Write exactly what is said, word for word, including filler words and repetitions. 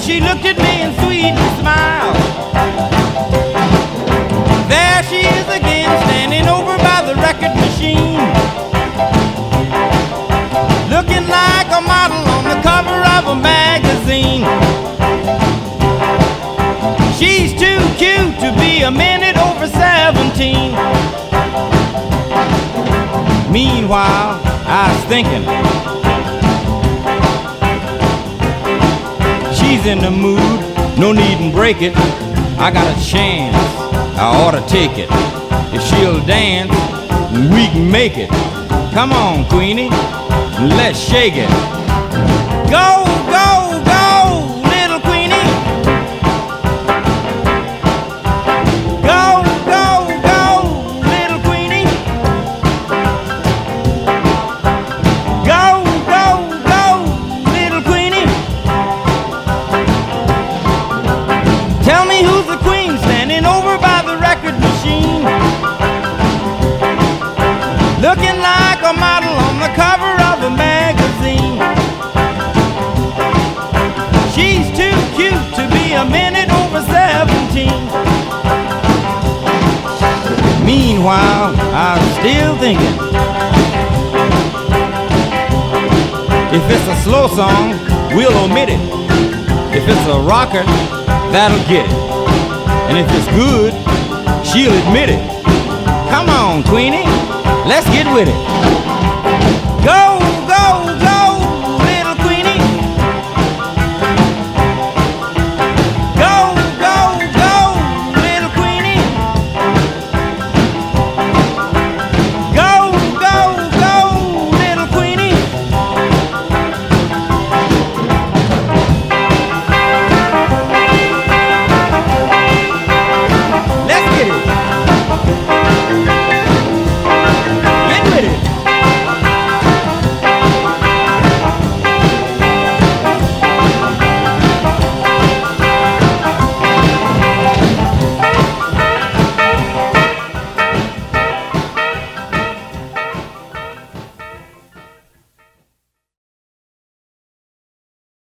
she looked at me and sweetly smiled. There she is again, standing over by the record machine, looking like a model on the cover of a magazine. She's too cute to be a minute over seventeen. Meanwhile, I was thinking, she's in the mood, no need and break it. I got a chance, I ought to take it. If she'll dance, we can make it. Come on, Queenie, let's shake it. Go, go, go, little Queenie. Go, go, go, little Queenie. Go, go, go, little Queenie. Tell me who's the queen standing over by the record machine, looking like a model on the cover of a magazine. She's too cute to be a minute over seventeen. Meanwhile, I'm still thinking, if it's a slow song, we'll omit it. If it's a rocker, that'll get it. And if it's good, she'll admit it. Come on, Queenie, let's get with it. Go!